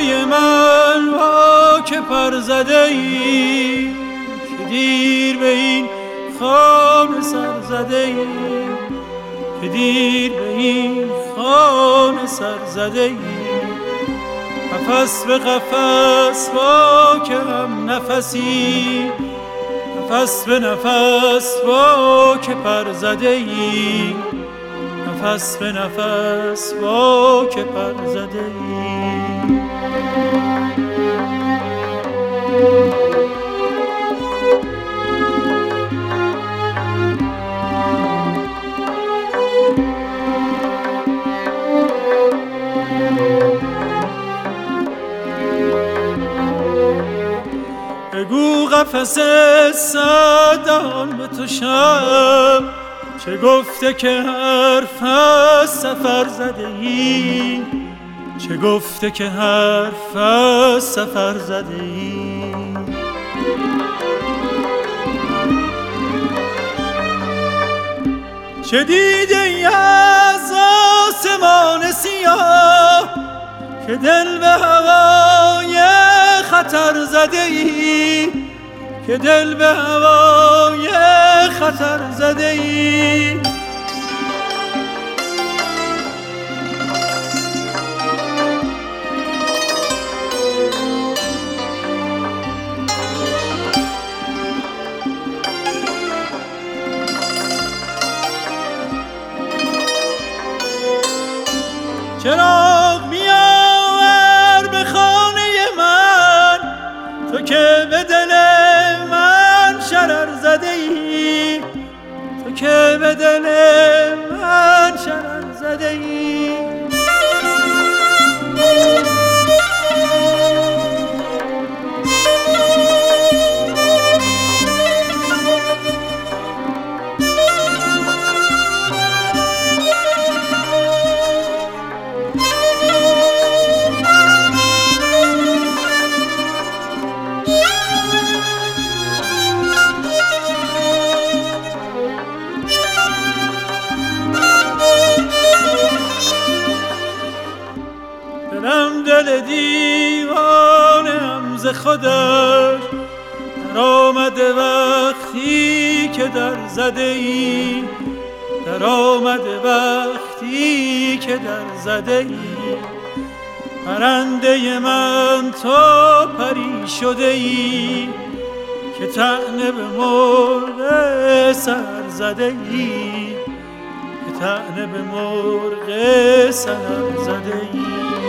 پرنده من وا که پر زده ای، که دیر به این خانه سر زده ای، که دیر به این خانه سر زده ای. قفس به قفس با که هم نفسی، نفس به نفس با که پر زده ای، نفس به نفس با که پر زده ای. بگو قفس صدان به تو شب، چه گفته که حرف از سفر زده ای، چه گفته که حرف از سفر زده ای. چه دیده ای از آسمان سیاه، که دل به هوای خطر زده ای، که دل به هوای خطر زده ای. چراغ بیاور به خانه من، تو که به دل من شرر زده ای، تو که به دل من شرر زده ای. دل دیوانه‌ام ز خودش در آمده وقتی که در زده ای، در آمده وقتی که در زده ای. پرنده من تو پری شده ای، که طعنه به مرغ سحر زده ای، که طعنه به مرغ سحر زده ای.